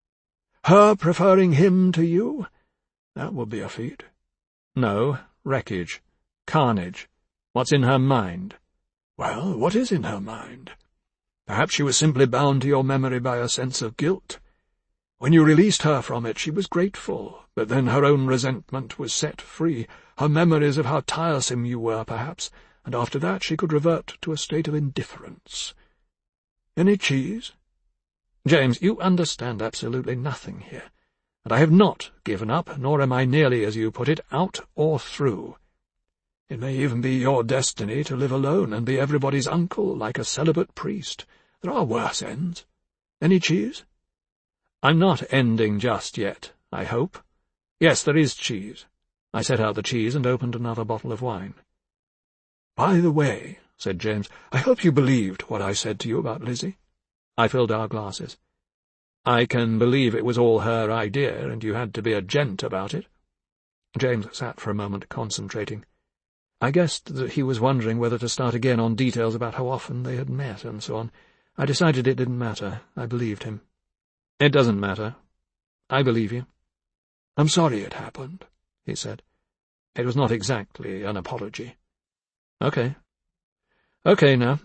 "Her preferring him to you? That would be a feat." "No, wreckage. Carnage. What's in her mind?" "Well, what is in her mind? Perhaps she was simply bound to your memory by a sense of guilt. When you released her from it, she was grateful, but then her own resentment was set free, her memories of how tiresome you were, perhaps, and after that she could revert to a state of indifference. Any cheese?" "James, you understand absolutely nothing here, and I have not given up, nor am I nearly, as you put it, out or through. It may even be your destiny to live alone and be everybody's uncle, like a celibate priest. There are worse ends. Any cheese?" "I'm not ending just yet, I hope. Yes, there is cheese." I set out the cheese and opened another bottle of wine. "By the way," said James, "I hope you believed what I said to you about Lizzie." I filled our glasses. "I can believe it was all her idea, and you had to be a gent about it." James sat for a moment, concentrating. I guessed that he was wondering whether to start again on details about how often they had met and so on. I decided it didn't matter. I believed him. "It doesn't matter. I believe you." "I'm sorry it happened," he said. It was not exactly an apology. "Okay. Okay, now."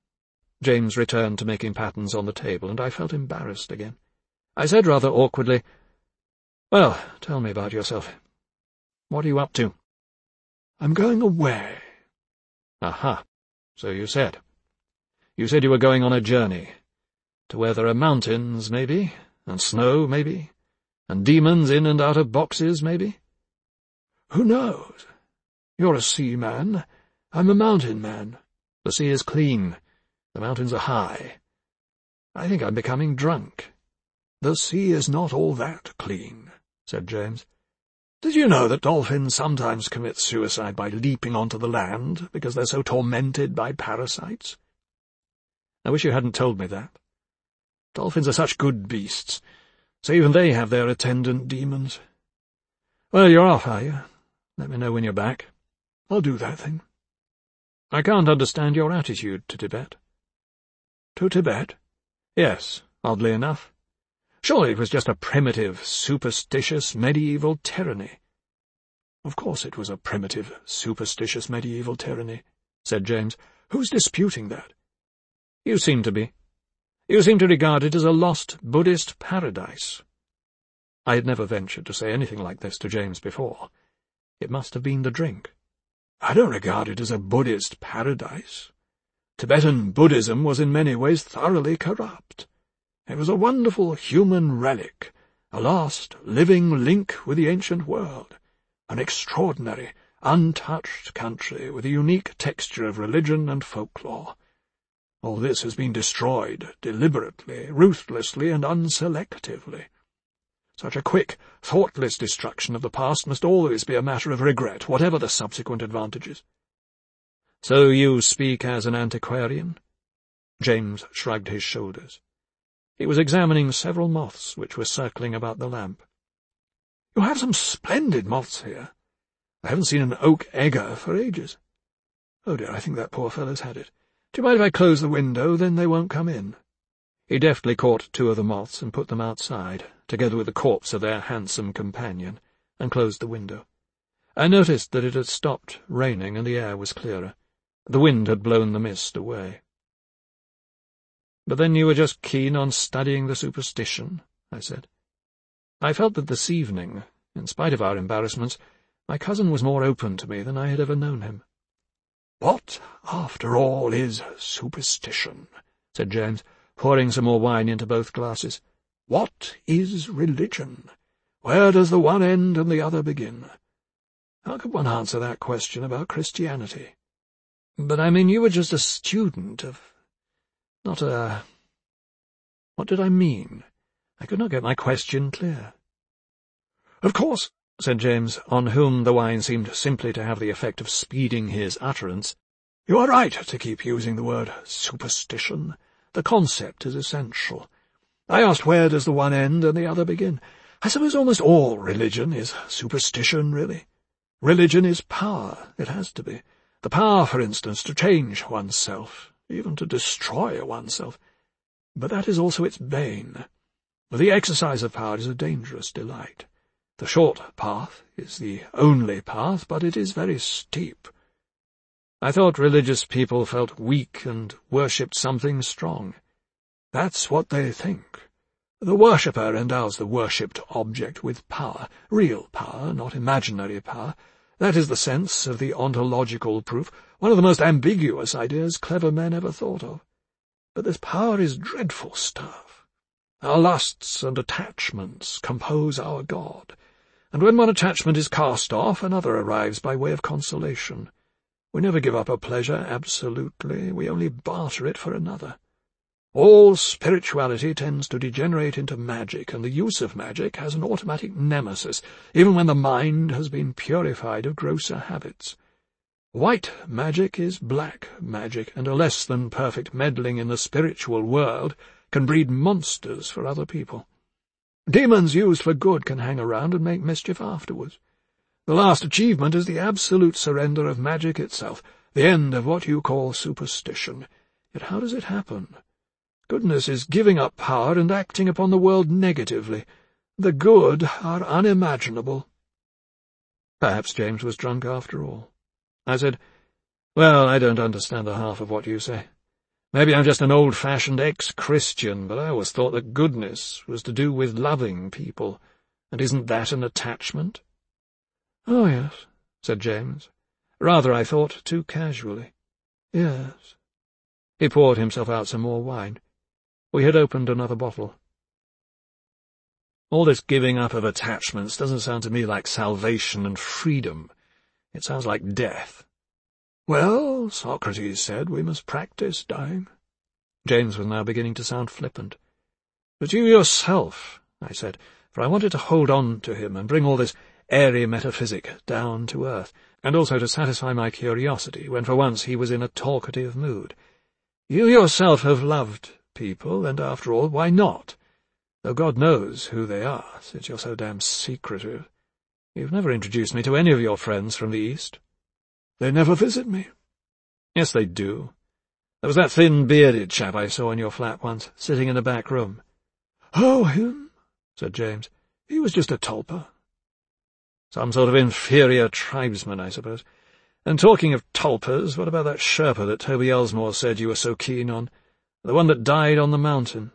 James returned to making patterns on the table, and I felt embarrassed again. I said rather awkwardly, "Well, tell me about yourself. What are you up to?" "I'm going away." "Aha, so you said. You said you were going on a journey. To where there are mountains, maybe, and snow, maybe, and demons in and out of boxes, maybe?" "Who knows? You're a sea man. I'm a mountain man." "The sea is clean. The mountains are high. I think I'm becoming drunk." "The sea is not all that clean," said James. "Did you know that dolphins sometimes commit suicide by leaping onto the land because they're so tormented by parasites?" "I wish you hadn't told me that. Dolphins are such good beasts, so even they have their attendant demons. Well, you're off, are you? Let me know when you're back." "I'll do that thing." "I can't understand your attitude to Tibet." "To Tibet?" "Yes, oddly enough. Surely it was just a primitive, superstitious, medieval tyranny." "Of course it was a primitive, superstitious, medieval tyranny," said James. "Who's disputing that?" "You seem to be. You seem to regard it as a lost Buddhist paradise." I had never ventured to say anything like this to James before. It must have been the drink. "I don't regard it as a Buddhist paradise. Tibetan Buddhism was in many ways thoroughly corrupt. It was a wonderful human relic, a last living link with the ancient world, an extraordinary, untouched country with a unique texture of religion and folklore. All this has been destroyed deliberately, ruthlessly, and unselectively. Such a quick, thoughtless destruction of the past must always be a matter of regret, whatever the subsequent advantages." "So you speak as an antiquarian?" James shrugged his shoulders. He was examining several moths which were circling about the lamp. "You have some splendid moths here. I haven't seen an oak egger for ages. Oh dear, I think that poor fellow's had it. Do you mind if I close the window, then they won't come in?" He deftly caught 2 of the moths and put them outside, together with the corpse of their handsome companion, and closed the window. I noticed that it had stopped raining and the air was clearer. The wind had blown the mist away. "But then you were just keen on studying the superstition," I said. I felt that this evening, in spite of our embarrassments, my cousin was more open to me than I had ever known him. "What, after all, is superstition?" said James, pouring some more wine into both glasses. "What is religion? Where does the one end and the other begin? How could one answer that question about Christianity?" "But I mean, you were just a student of... not a... What did I mean? I could not get my question clear." "Of course," said James, on whom the wine seemed simply to have the effect of speeding his utterance, "you are right to keep using the word superstition. The concept is essential. I asked where does the one end and the other begin. I suppose almost all religion is superstition, really. Religion is power. It has to be. The power, for instance, to change oneself, even to destroy oneself. But that is also its bane. The exercise of power is a dangerous delight. The short path is the only path, but it is very steep." "I thought religious people felt weak and worshipped something strong." "That's what they think. The worshipper endows the worshipped object with power, real power, not imaginary power. That is the sense of the ontological proof, one of the most ambiguous ideas clever men ever thought of. But this power is dreadful stuff. Our lusts and attachments compose our God, and when one attachment is cast off, another arrives by way of consolation. We never give up a pleasure absolutely, we only barter it for another. All spirituality tends to degenerate into magic, and the use of magic has an automatic nemesis, even when the mind has been purified of grosser habits. White magic is black magic, and a less than perfect meddling in the spiritual world can breed monsters for other people. Demons used for good can hang around and make mischief afterwards. The last achievement is the absolute surrender of magic itself, the end of what you call superstition. Yet how does it happen? Goodness is giving up power and acting upon the world negatively. The good are unimaginable." Perhaps James was drunk after all. I said, "Well, I don't understand the half of what you say. Maybe I'm just an old-fashioned ex-Christian, but I always thought that goodness was to do with loving people, and isn't that an attachment?" "Oh, yes," said James, rather, I thought, too casually. "Yes." He poured himself out some more wine. We had opened another bottle. "All this giving up of attachments doesn't sound to me like salvation and freedom. It sounds like death." "Well, Socrates said we must practice dying." James was now beginning to sound flippant. "But you yourself," I said, for I wanted to hold on to him and bring all this airy metaphysic down to earth, and also to satisfy my curiosity when for once he was in a talkative mood. "You yourself have loved people, and after all, why not? Though God knows who they are, since you're so damn secretive. You've never introduced me to any of your friends from the East." "They never visit me." "Yes, they do. There was that thin, bearded chap I saw in your flat once, sitting in the back room." "Oh, him?" said James. "He was just a tulpa." "Some sort of inferior tribesman, I suppose. And talking of tulpas, what about that Sherpa that Toby Elsmore said you were so keen on? The one that died on the mountain?"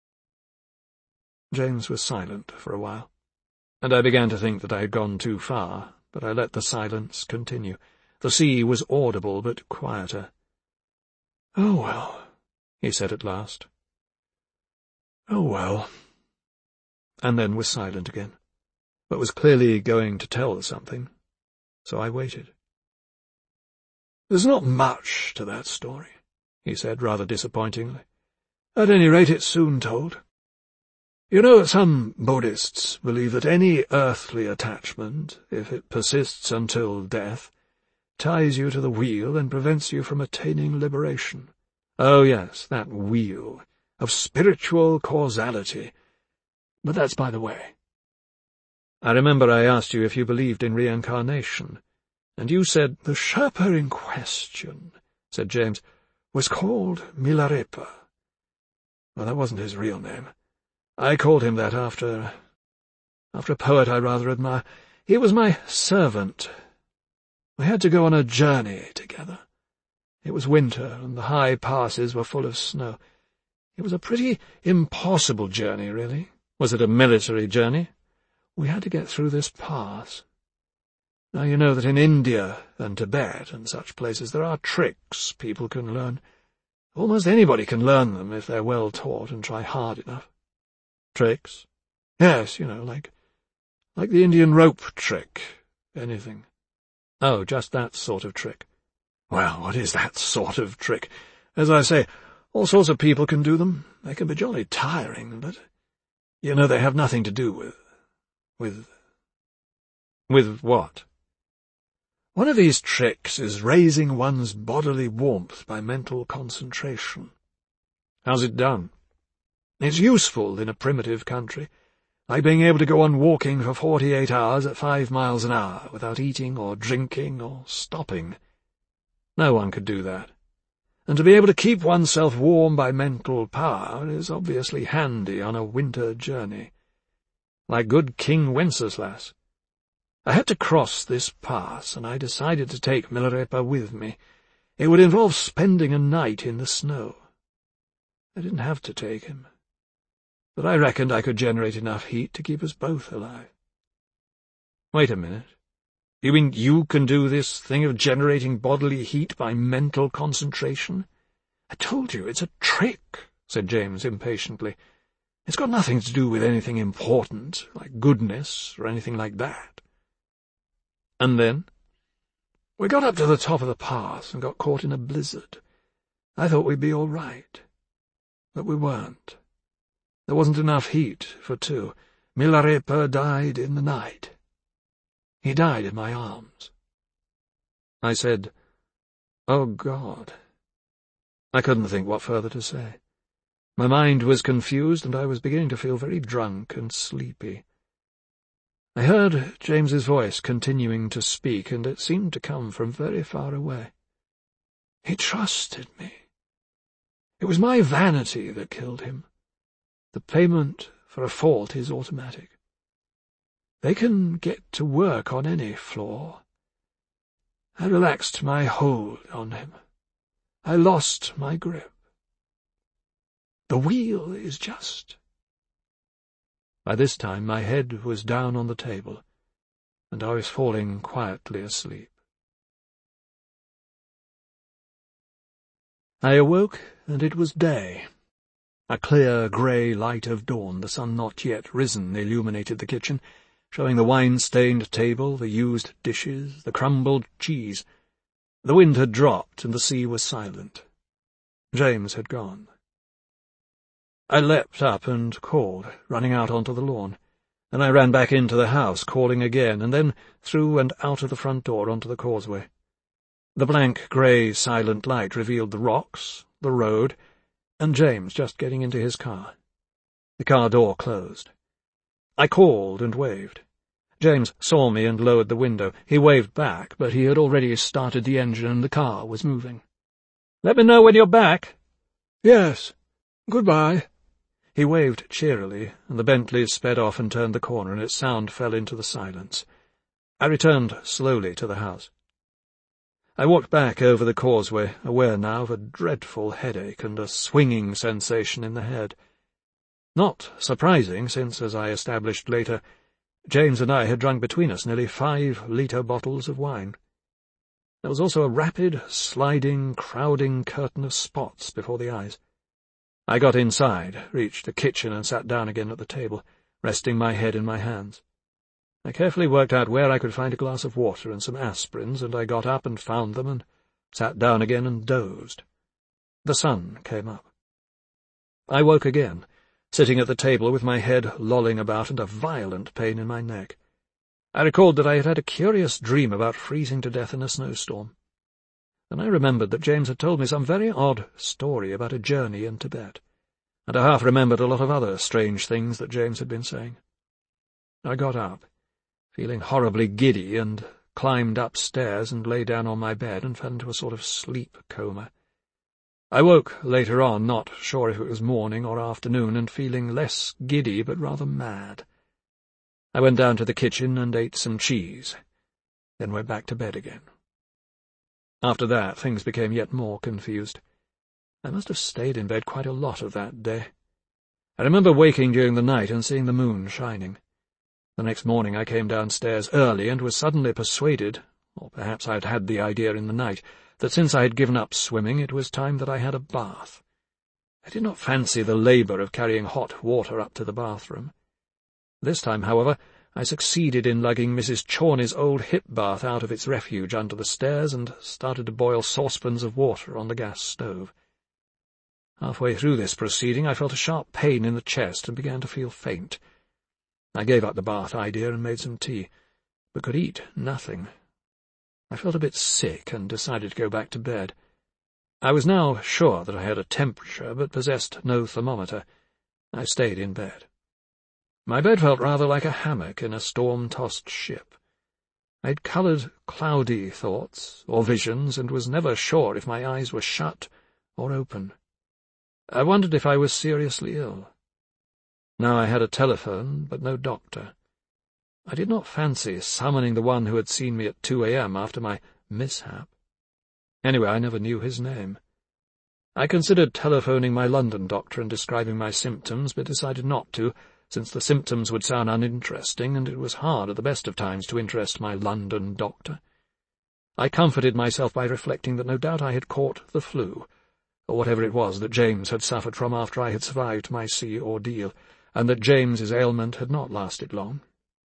James was silent for a while, and I began to think that I had gone too far, but I let the silence continue. The sea was audible, but quieter. "Oh, well," he said at last. "Oh, well," and then was silent again, but was clearly going to tell something, so I waited. "There's not much to that story," he said rather disappointingly. "At any rate, it's soon told. You know, some Buddhists believe that any earthly attachment, if it persists until death, ties you to the wheel and prevents you from attaining liberation." "Oh, yes, that wheel. Of spiritual causality. But that's by the way. I remember I asked you if you believed in reincarnation, and you said—" "The Sherpa in question," said James, "was called Milarepa. Well, that wasn't his real name. I called him that after a poet I rather admire. He was my servant. We had to go on a journey together. It was winter, and the high passes were full of snow. It was a pretty impossible journey, really." "Was it a military journey?" "We had to get through this pass. Now, you know that in India and Tibet and such places there are tricks people can learn. Almost anybody can learn them if they're well taught and try hard enough." "Tricks?" "Yes, you know, like the Indian rope trick. Anything." "Oh, just that sort of trick." "Well, what is that sort of trick? As I say, all sorts of people can do them. They can be jolly tiring, but, you know, they have nothing to do with... With what?" "One of these tricks is raising one's bodily warmth by mental concentration." "How's it done?" "It's useful in a primitive country, like being able to go on walking for 48 hours at 5 miles an hour without eating or drinking or stopping. No one could do that. And to be able to keep oneself warm by mental power is obviously handy on a winter journey. Like good King Wenceslas. I had to cross this pass, and I decided to take Milarepa with me. It would involve spending a night in the snow. I didn't have to take him, but I reckoned I could generate enough heat to keep us both alive." "Wait a minute. You mean you can do this thing of generating bodily heat by mental concentration?" "I told you, it's a trick," said James impatiently. "It's got nothing to do with anything important, like goodness or anything like that." "And then?" "We got up to the top of the pass and got caught in a blizzard. I thought we'd be all right. But we weren't. There wasn't enough heat for two. Milarepa died in the night. He died in my arms." I said, "Oh, God." I couldn't think what further to say. My mind was confused, and I was beginning to feel very drunk and sleepy. I heard James's voice continuing to speak, and it seemed to come from very far away. "He trusted me. It was my vanity that killed him. The payment for a fault is automatic. They can get to work on any flaw. I relaxed my hold on him. I lost my grip. The wheel is just." By this time my head was down on the table. and I was falling quietly asleep. I awoke, and it was day. A clear grey light of dawn, the sun not yet risen, illuminated the kitchen, showing the wine-stained table, the used dishes, the crumbled cheese. The wind had dropped, and the sea was silent. James had gone. I leapt up and called, running out onto the lawn. Then I ran back into the house, calling again, and then through and out of the front door onto the causeway. The blank, grey, silent light revealed the rocks, the road, and James just getting into his car. The car door closed. I called and waved. James saw me and lowered the window. He waved back, but he had already started the engine and the car was moving. "Let me know when you're back." "Yes. Goodbye." He waved cheerily, and the Bentley sped off and turned the corner, and its sound fell into the silence. I returned slowly to the house. I walked back over the causeway, aware now of a dreadful headache and a swinging sensation in the head. Not surprising, since, as I established later, James and I had drunk between us nearly 5-litre bottles of wine. There was also a rapid, sliding, crowding curtain of spots before the eyes. I got inside, reached the kitchen, and sat down again at the table, resting my head in my hands. I carefully worked out where I could find a glass of water and some aspirins, and I got up and found them and sat down again and dozed. The sun came up. I woke again, sitting at the table with my head lolling about and a violent pain in my neck. I recalled that I had had a curious dream about freezing to death in a snowstorm. Then I remembered that James had told me some very odd story about a journey in Tibet, and I half-remembered a lot of other strange things that James had been saying. I got up, feeling horribly giddy, and climbed upstairs and lay down on my bed and fell into a sort of sleep coma. I woke later on, not sure if it was morning or afternoon, and feeling less giddy but rather mad. I went down to the kitchen and ate some cheese, then went back to bed again. After that, things became yet more confused. I must have stayed in bed quite a lot of that day. I remember waking during the night and seeing the moon shining. The next morning I came downstairs early and was suddenly persuaded, or perhaps I had had the idea in the night, that since I had given up swimming it was time that I had a bath. I did not fancy the labour of carrying hot water up to the bathroom. This time, however, I succeeded in lugging Mrs. Chorney's old hip bath out of its refuge under the stairs and started to boil saucepans of water on the gas stove. Halfway through this proceeding I felt a sharp pain in the chest and began to feel faint. I gave up the bath idea and made some tea, but could eat nothing. I felt a bit sick and decided to go back to bed. I was now sure that I had a temperature, but possessed no thermometer. I stayed in bed. My bed felt rather like a hammock in a storm-tossed ship. I had coloured, cloudy thoughts, or visions, and was never sure if my eyes were shut or open. I wondered if I was seriously ill. Now I had a telephone, but no doctor. I did not fancy summoning the one who had seen me at 2 a.m. after my mishap. Anyway, I never knew his name. I considered telephoning my London doctor and describing my symptoms, but decided not to, since the symptoms would sound uninteresting, and it was hard at the best of times to interest my London doctor. I comforted myself by reflecting that no doubt I had caught the flu, or whatever it was that James had suffered from after I had survived my sea ordeal, and that James's ailment had not lasted long.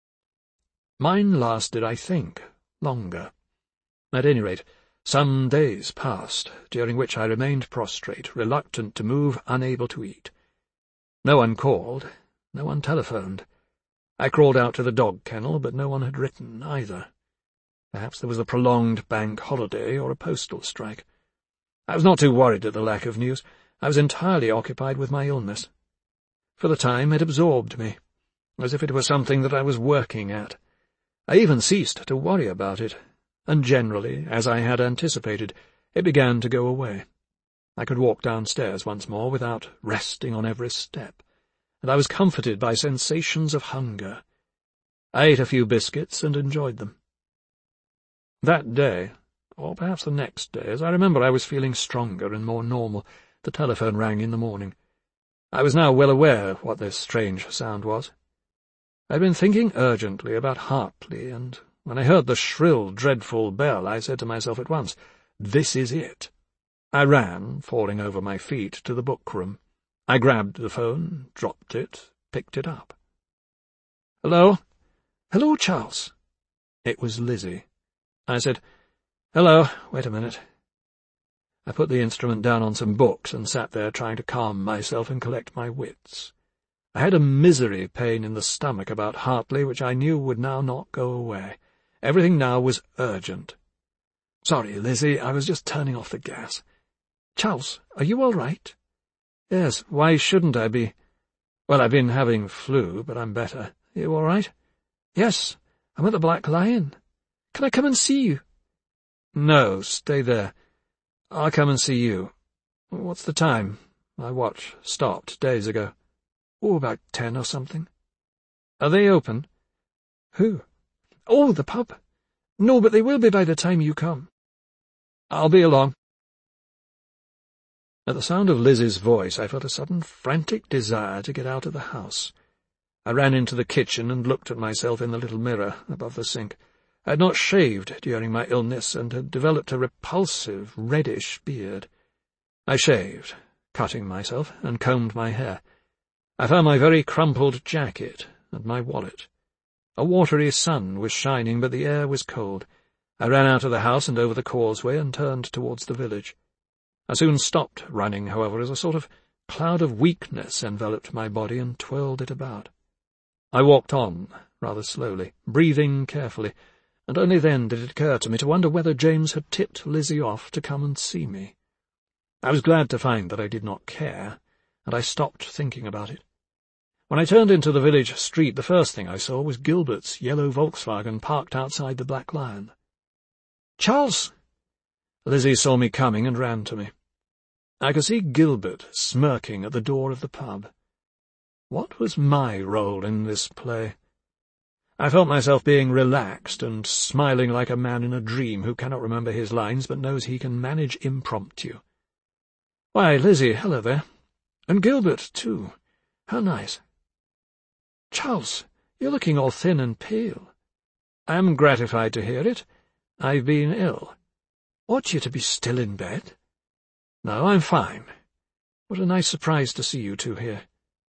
Mine lasted, I think, longer. At any rate, some days passed, during which I remained prostrate, reluctant to move, unable to eat. No one called, no one telephoned. I crawled out to the dog kennel, but no one had written either. Perhaps there was a prolonged bank holiday or a postal strike. I was not too worried at the lack of news. I was entirely occupied with my illness. For the time it absorbed me, as if it were something that I was working at. I even ceased to worry about it, and generally, as I had anticipated, it began to go away. I could walk downstairs once more without resting on every step, and I was comforted by sensations of hunger. I ate a few biscuits and enjoyed them. That day, or perhaps the next day, as I remember I was feeling stronger and more normal, the telephone rang in the morning. I was now well aware what this strange sound was. I had been thinking urgently about Hartley, and When I heard the shrill, dreadful bell, I said to myself at once, "This is it." I ran, falling over my feet, to the book-room. I grabbed the phone, dropped it, picked it up. "Hello?" "Hello, Charles." It was Lizzie. I said, "Hello, wait a minute." I put the instrument down on some books and sat there trying to calm myself and collect my wits. I had a misery pain in the stomach about Hartley which I knew would now not go away. Everything now was urgent. "Sorry, Lizzie, I was just turning off the gas." "Charles, are you all right?" "Yes, why shouldn't I be? Well, I've been having flu, but I'm better. You all right?" "Yes, I'm at the Black Lion. Can I come and see you?" "No, stay there. I'll come and see you. What's the time? My watch stopped days ago." "Oh, about 10 or something." "Are they open?" "Who?" "Oh, the pub. No, but they will be by the time you come." "I'll be along." At the sound of Lizzie's voice, I felt a sudden frantic desire to get out of the house. I ran into the kitchen and looked at myself in the little mirror above the sink. I had not shaved during my illness and had developed a repulsive, reddish beard. I shaved, cutting myself, and combed my hair. I found my very crumpled jacket and my wallet. A watery sun was shining, but the air was cold. I ran out of the house and over the causeway and turned towards the village. I soon stopped running, however, as a sort of cloud of weakness enveloped my body and twirled it about. I walked on, rather slowly, breathing carefully, and only then did it occur to me to wonder whether James had tipped Lizzie off to come and see me. I was glad to find that I did not care, and I stopped thinking about it. When I turned into the village street, the first thing I saw was Gilbert's yellow Volkswagen parked outside the Black Lion. "Charles!" Lizzie saw me coming and ran to me. I could see Gilbert smirking at the door of the pub. What was my role in this play? I felt myself being relaxed and smiling like a man in a dream who cannot remember his lines but knows he can manage impromptu. "Why, Lizzie, hello there. And Gilbert, too. How nice." "Charles, you're looking all thin and pale." "I am gratified to hear it. I've been ill." "Ought you to be still in bed?" "No, I'm fine. What a nice surprise to see you two here."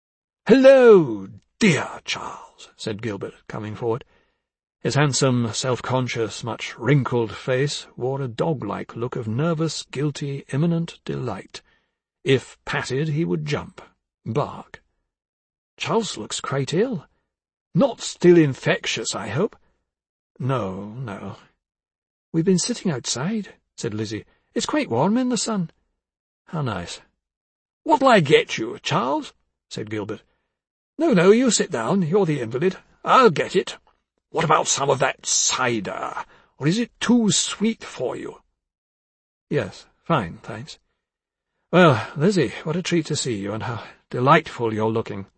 "Hello, dear Charles," said Gilbert, coming forward. His handsome, self-conscious, much wrinkled face wore a dog-like look of nervous, guilty, imminent delight. If patted, he would jump, bark. "Charles looks quite ill. Not still infectious, I hope?" "No, no." "We've been sitting outside," said Lizzie. "It's quite warm in the sun." "How nice." "What'll I get you, Charles?" said Gilbert. "No, you sit down. You're the invalid. I'll get it. What about some of that cider? Or is it too sweet for you?" "Yes, fine, thanks." "Well, Lizzie, what a treat to see you, and how delightful you're looking."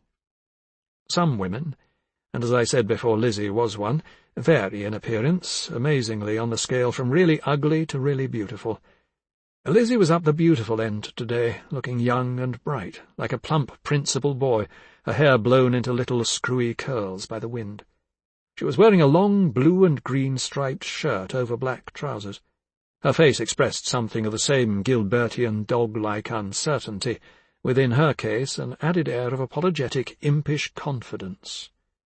Some women, and as I said before, Lizzie was one, vary in appearance, amazingly, on the scale from really ugly to really beautiful. Lizzie was up the beautiful end today, looking young and bright, like a plump principal boy, her hair blown into little screwy curls by the wind. She was wearing a long blue and green striped shirt over black trousers. Her face expressed something of the same Gilbertian dog-like uncertainty, with in her case an added air of apologetic, impish confidence.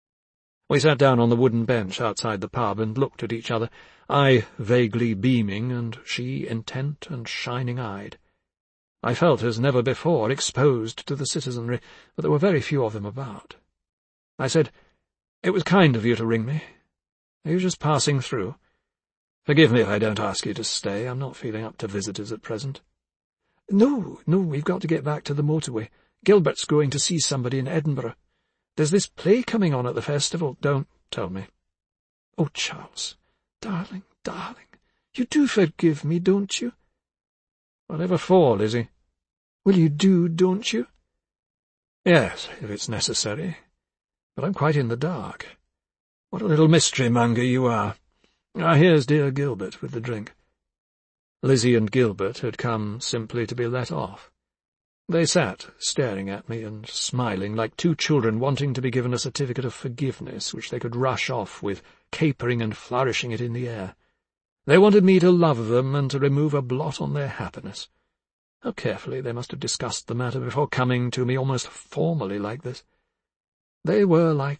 We sat down on the wooden bench outside the pub and looked at each other, I vaguely beaming and she intent and shining-eyed. I felt as never before exposed to the citizenry, but there were very few of them about. I said, "It was kind of you to ring me. Are you just passing through? Forgive me if I don't ask you to stay. I'm not feeling up to visitors at present." No, we've got to get back to the motorway. Gilbert's going to see somebody in Edinburgh. There's this play coming on at the festival." "Don't tell me." "Oh, Charles, darling, you do forgive me, don't you?" "Whatever for, Lizzie?" "Well, you do, don't you?" "Yes, if it's necessary. But I'm quite in the dark. What a little mystery-monger you are. Here's dear Gilbert with the drink." Lizzie and Gilbert had come simply to be let off. They sat, staring at me and smiling like two children wanting to be given a certificate of forgiveness which they could rush off with, capering and flourishing it in the air. They wanted me to love them and to remove a blot on their happiness. How carefully they must have discussed the matter before coming to me almost formally like this. They were like